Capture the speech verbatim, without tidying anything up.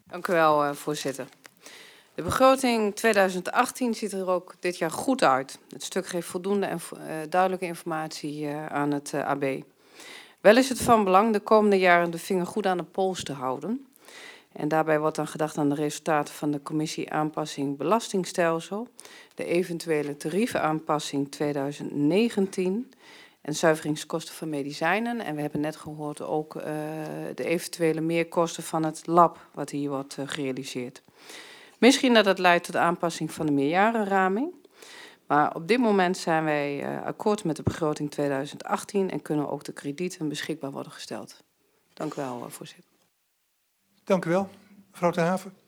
Dank u wel, uh, voorzitter. De begroting tweeduizend achttien ziet er ook dit jaar goed uit. Het stuk geeft voldoende en uh, duidelijke informatie uh, aan het uh, A B. Wel is het van belang de komende jaren de vinger goed aan de pols te houden. En daarbij wordt dan gedacht aan de resultaten van de commissie aanpassing belastingstelsel, de eventuele tarievenaanpassing tweeduizend negentien en zuiveringskosten van medicijnen. En we hebben net gehoord ook uh, de eventuele meerkosten van het lab wat hier wordt uh, gerealiseerd. Misschien dat het leidt tot de aanpassing van de meerjarenraming. Maar op dit moment zijn wij uh, akkoord met de begroting tweeduizend achttien en kunnen ook de kredieten beschikbaar worden gesteld. Dank u wel, uh, voorzitter. Dank u wel. Mevrouw Ter Haven.